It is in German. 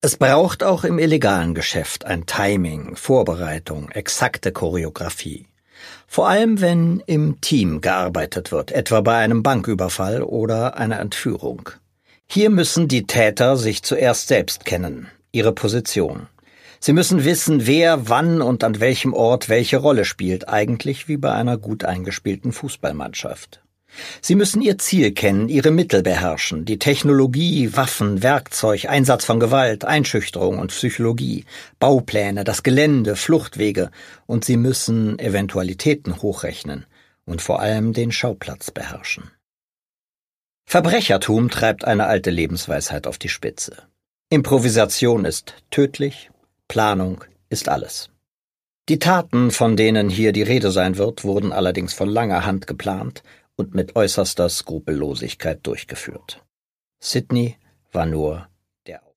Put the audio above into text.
Es braucht auch im illegalen Geschäft ein Timing, Vorbereitung, exakte Choreografie. Vor allem, wenn im Team gearbeitet wird, etwa bei einem Banküberfall oder einer Entführung. Hier müssen die Täter sich zuerst selbst kennen, ihre Position. Sie müssen wissen, wer, wann und an welchem Ort welche Rolle spielt, eigentlich wie bei einer gut eingespielten Fußballmannschaft. Sie müssen ihr Ziel kennen, ihre Mittel beherrschen, die Technologie, Waffen, Werkzeug, Einsatz von Gewalt, Einschüchterung und Psychologie, Baupläne, das Gelände, Fluchtwege, und sie müssen Eventualitäten hochrechnen und vor allem den Schauplatz beherrschen. Verbrechertum treibt eine alte Lebensweisheit auf die Spitze. Improvisation ist tödlich, Planung ist alles. Die Taten, von denen hier die Rede sein wird, wurden allerdings von langer Hand geplant und mit äußerster Skrupellosigkeit durchgeführt. Sidney war nur